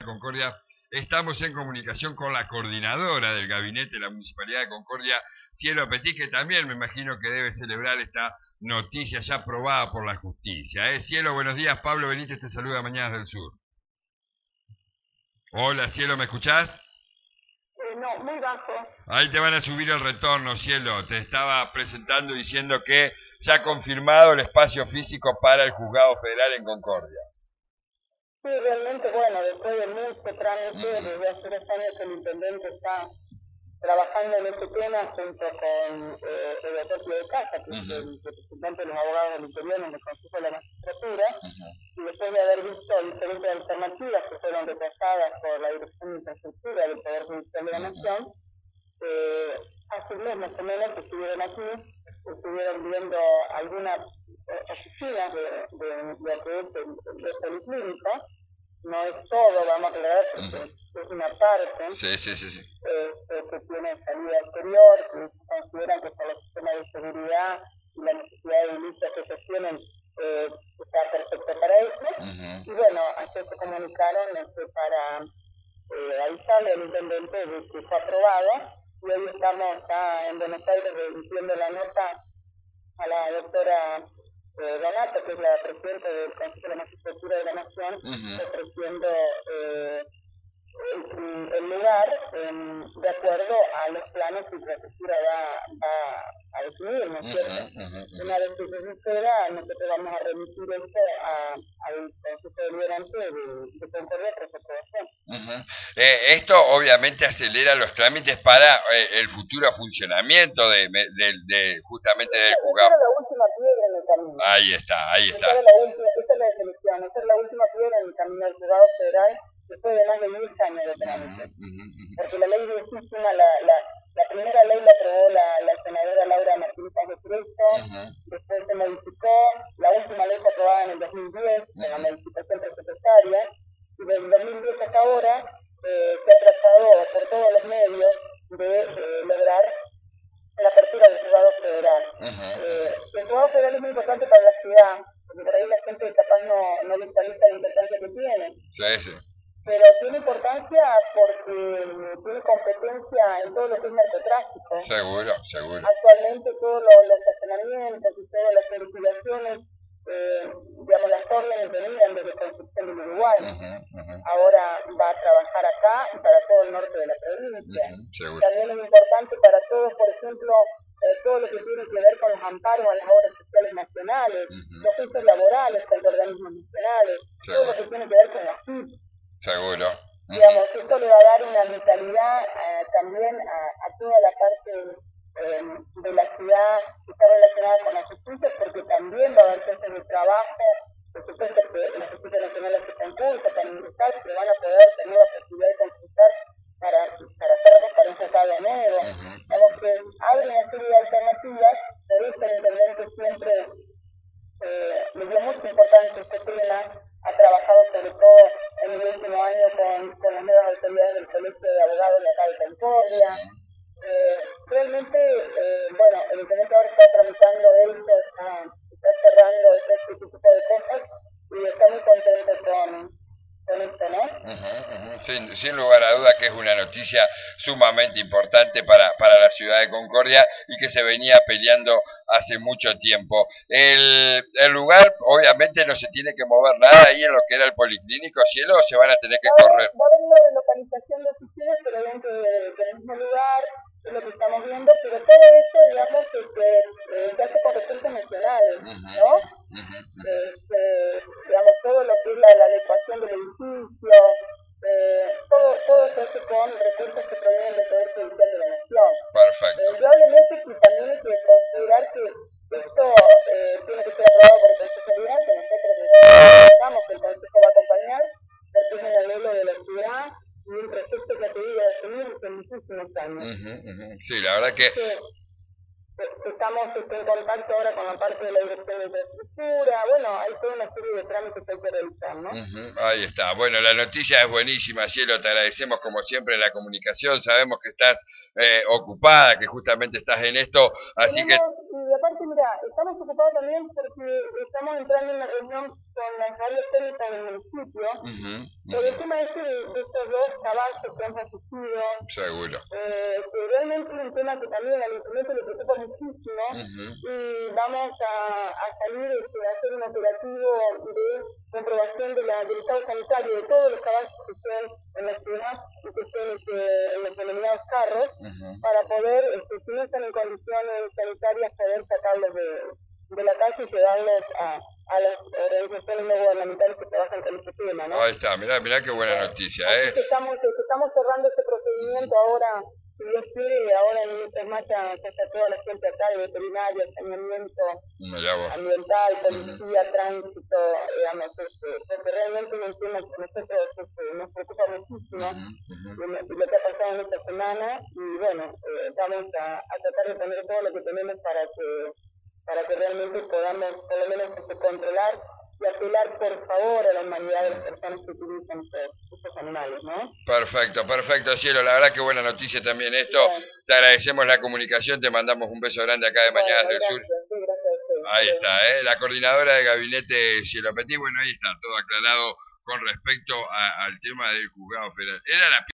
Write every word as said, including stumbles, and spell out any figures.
Concordia. Estamos en comunicación con la coordinadora del gabinete de la Municipalidad de Concordia, Cielo Petit, que también me imagino que debe celebrar esta noticia ya aprobada por la justicia. ¿eh? Cielo, buenos días. Pablo Benítez te saluda, Mañanas del Sur. Hola, Cielo, ¿me escuchás? Eh, no, muy bajo. Ahí te van a subir el retorno, Cielo. Te estaba presentando diciendo que se ha confirmado el espacio físico para el Juzgado Federal en Concordia. Sí, realmente, bueno, después de mucho trámite, desde hace tres años el intendente está trabajando en este tema junto con eh, el doctor Pío de Casa, que es el representante de los abogados del interior en el Consejo de la Magistratura, y después de haber visto diferentes alternativas que fueron rechazadas por la Dirección de Infraestructura del Poder Judicial de la Nación, eh, hace un mes más o menos que estuvieron aquí, estuvieron viendo algunas oficinas de, de, de lo que es el, el policlínico. No es todo, vamos a aclarar, porque uh-huh. es una parte sí, sí, sí, sí. Eh, eh, que tiene salida exterior, que consideran que por los sistemas de seguridad y la necesidad de industria que se tienen eh, está perfecto para eso. Uh-huh. Y bueno, ayer se comunicaron este, para eh, avisarle al intendente de que fue aprobado, y hoy estamos acá en Buenos Aires remitiendo la nota a la doctora Eh, Donato, que es la presidenta del Consejo de la Magistratura de la Nación, uh-huh. ofreciendo eh, el, el lugar eh, de acuerdo a los planos que la prefectura va, va a definir, ¿no es cierto? Uh-huh, uh-huh. Una vez que se suceda, nosotros vamos a remitir esto a, al Consejo Deliberante de, de Concordia para su aprobación. Uh-huh. Eh, esto obviamente acelera los trámites para eh, el futuro funcionamiento de, de, de, de justamente del juzgado. La última piedra en el camino. Ahí está, ahí está. Esa es la última, esa es la definición, esa es la última piedra en el camino del juzgado federal después de más de mil años de trámite. Uh-huh, uh-huh. Porque la ley viejísima, la, la, la primera ley la aprobó la, la senadora Laura Martínez de Cristo, uh-huh. después se modificó, la última ley fue aprobada en el dos mil diez, uh-huh. en la modificación presupuestaria, y desde el dos mil diez hasta ahora eh, se ha tratado por todos los medios de eh, lograr la apertura del juzgado federal. Uh-huh. Eh, el juzgado federal es muy importante para la ciudad, porque por ahí la gente capaz no, no visualiza la importancia que tiene. Sí, sí. Pero tiene importancia porque tiene competencia en todo lo que es narcotráfico. Seguro, seguro. Actualmente todos los, los estacionamientos y todas las verificaciones, eh, digamos, las órdenes venían desde Concepción del Uruguay. Uh-huh, uh-huh. Ahora va a trabajar acá y para todo el norte de la provincia. Uh-huh, también es importante para todos, por ejemplo, eh, todo lo que tiene que ver con los amparos a las obras sociales nacionales, uh-huh. los juicios laborales contra organismos nacionales, seguro. Todo lo que tiene que ver con la F I P. Seguro. Uh-huh. Digamos, esto le va a dar una vitalidad eh, también a, a toda la parte eh, de la ciudad que está relacionada con la justicia, porque también va a haber cosas de trabajo, por supuesto que la justicia nacional es que concursa, también está, que van a poder tener la posibilidad de concursar para, para hacer transparencia cada nuevo. Uh-huh. Digamos que abre una serie de alternativas, por eso el intendente siempre eh, le dio mucha importancia a este tema, ha trabajado sobre todo en el último año con, con las nuevas autoridades del Colegio de Abogados de acá de Concordia. Eh, realmente, eh, bueno, el intendente ahora está tramitando esto, está, está cerrando este, este tipo de cosas y está muy contento con, con esto, ¿no? Uh-huh, uh-huh. Sin, sin lugar a duda que es una noticia sumamente importante para, para la ciudad de Concordia y que se venía peleando hace mucho tiempo. El, el lugar obviamente no se tiene que mover nada ahí en lo que era el policlínico, Cielo, o se van a tener que va, correr. Va a haber una relocalización de oficinas, pero dentro de, del mismo lugar, es lo que estamos viendo, pero todo esto, digamos, que eh, se hace con recursos nacionales, uh-huh, ¿no? Uh-huh, uh-huh. Este, digamos, todo lo que es la, la adecuación del edificio, eh, todo, todo se hace con recursos que provienen del Poder Judicial de la Nación. Perfecto. Eh, indudablemente que también hay que considerar que esto eh, tiene que ser aprobado por el Consejo Deliberante, nosotros pensamos que el Consejo va a acompañar, porque es un arreglo de la ciudad, y un proyecto que ha tenido de asumir en muchísimos años. Uh-huh, uh-huh. Sí, la verdad que... Sí. estamos en contacto ahora con la parte de la dirección de infraestructura, bueno, hay toda una serie de trámites que hay que realizar, ¿no? Uh-huh, ahí está. Bueno, la noticia es buenísima, Cielo, te agradecemos como siempre la comunicación, sabemos que estás eh, ocupada, que justamente estás en esto, así Tenemos, que... Y aparte, mira, estamos ocupados también porque estamos entrando en una reunión con las radios técnicas del municipio, uh-huh, uh-huh. Por el tema este de, de estos dos caballos que han fallecido. Seguro. Eh, que realmente es un tema que también al intendente le preocupa muchísimo, uh-huh. Y vamos a, a salir este, a hacer un operativo de comprobación de la, del estado sanitario de todos los caballos que estén en la ciudad y que estén este, en los denominados carros, uh-huh. Para poder, este, si no están en condiciones sanitarias, poder sacarlos de, de la calle y llevarlos a, a las organizaciones no gubernamentales que trabajan con este tema, ¿no? Ahí está, mirá, mirá qué buena noticia, ¿eh? Que estamos, que estamos cerrando este procedimiento ahora, si Dios quiere, ahora en nuestras marchas está toda la gente acá, de veterinaria, saneamiento ambiental, policía, uh-huh. Tránsito, digamos, este, porque realmente es un tema que nosotros este, nos preocupa muchísimo, uh-huh. Uh-huh. Lo que ha pasado en esta semana, y bueno, eh, vamos a, a tratar de poner todo lo que tenemos para que para que realmente podamos por lo menos este, controlar y apelar por favor a la humanidad de las personas que utilizan estos, estos animales, ¿no? Perfecto, perfecto, Cielo, la verdad que buena noticia también esto, bien. Te agradecemos la comunicación, te mandamos un beso grande acá de Mañanas bueno, del gracias, Sur. Sí, gracias a usted. Ahí bien. está, ¿eh? La coordinadora de gabinete Cielo Petit, bueno, ahí está, todo aclarado con respecto a, al tema del juzgado federal. Era la